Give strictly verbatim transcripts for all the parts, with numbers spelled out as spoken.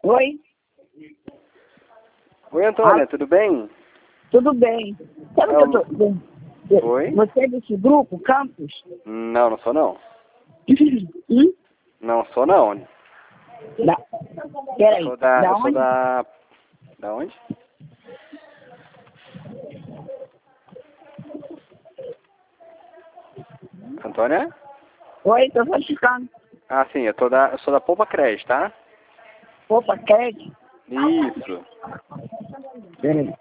Oi? Oi, Antônia, Ah, tudo bem? tudo bem. Sabe É que eu o- tô... Oi? Você é desse grupo, Campos? Não, não sou não. Hum? Não sou não. Da... Eu Peraí, sou da... da Eu sou onde? da... Da onde? Antônia? Oi, tô notificando. Ah, sim, eu, tô da... eu sou da Poupa Crédito, tá? Opa, crédito? Isso. Peraí.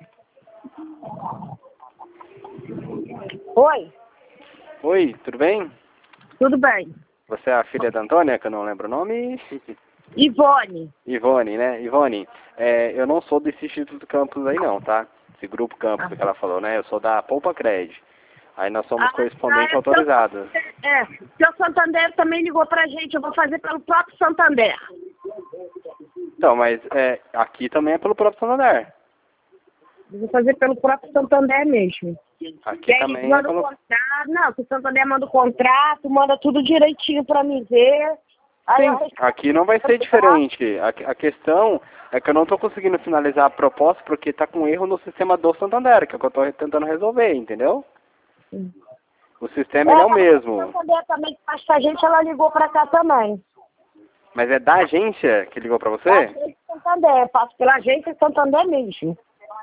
Oi, Oi, tudo bem? tudo bem. Você é a filha da Antônia, que eu não lembro o nome? Ivone. Ivone, né? Ivone, é, eu não sou desse Instituto Campus aí não, tá? Esse Grupo Campus Ah, que ela falou, né? Eu sou da Poupa Crédito. Aí nós somos ah, correspondentes é, seu, autorizados. é, seu Santander também ligou pra gente. Eu vou fazer pelo próprio Santander. Então, mas é, aqui também é pelo próprio Santander. Eu vou fazer pelo próprio Santander mesmo. Aqui Que aí eles também é mandam o pelo... contrato. Não, que o Santander manda o contrato, manda tudo direitinho pra mim ver. Aí eu Sim, aqui não vai ser diferente. A, a questão é que eu não estou conseguindo finalizar a proposta porque está com erro no sistema do Santander, que é o que eu estou tentando resolver, entendeu? O sistema ele é É, o mas o mesmo, Santander também que faz com a gente, ela ligou pra cá também. mas é da agência que ligou para Da você? agência Santander, eu passo pela agência Santander mesmo.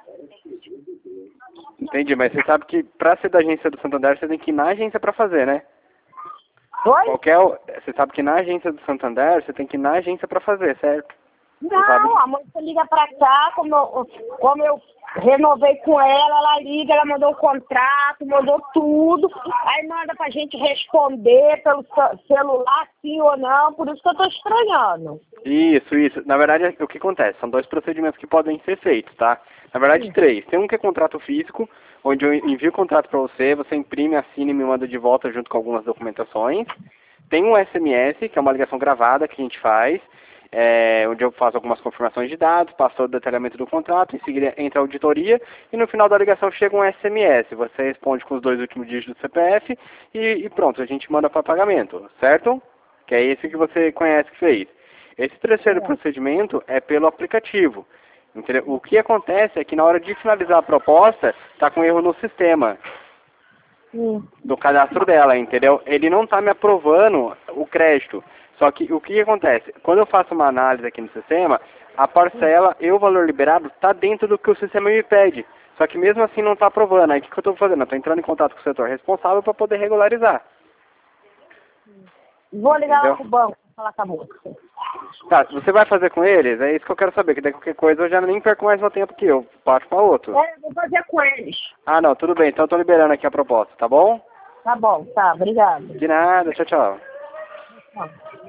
Entendi, mas você sabe que para ser da agência do Santander você tem que ir na agência para fazer, né? Oi? Qualquer, o- você sabe que na agência do Santander você tem que ir na agência para fazer, certo? Você sabe? Não, a moça liga pra cá, como eu, como eu renovei com ela, ela liga, ela mandou o contrato, mandou tudo, aí manda pra gente responder pelo ce- celular, sim ou não, por isso que eu tô estranhando. Isso, isso. Na verdade, o que acontece? São dois procedimentos que podem ser feitos, tá? Na verdade, três. Tem um que é contrato físico, onde eu envio o contrato para você, você imprime, assina e me manda de volta junto com algumas documentações. Tem um S M S, que é uma ligação gravada que a gente faz, é, onde eu faço algumas confirmações de dados, passo o detalhamento do contrato, em seguida entra a auditoria e no final da ligação chega um S M S. Você responde com os dois últimos dígitos do C P F e, e pronto, a gente manda para pagamento, certo? Que é esse que você conhece que fez. Esse terceiro procedimento é pelo aplicativo. Entendeu? O que acontece é que na hora de finalizar a proposta, está com erro no sistema Hum. do cadastro dela, entendeu? Ele não está me aprovando o crédito. Só que o que acontece? Quando eu faço uma análise aqui no sistema, a parcela e o valor liberado está dentro do que o sistema me pede. Só que mesmo assim não está aprovando. Aí o que, que eu estou fazendo? Eu estou entrando em contato com o setor responsável para poder regularizar. Vou ligar lá Entendeu? pro banco, falar com a moça. Tá, você vai fazer com eles? É isso que eu quero saber, que daí qualquer coisa eu já nem perco mais meu tempo que eu, passo para outro. É, vou fazer com eles. Ah, não, tudo bem, então eu tô liberando aqui a proposta, tá bom? Tá bom, tá, obrigada. De nada, tchau, tchau. Tchau.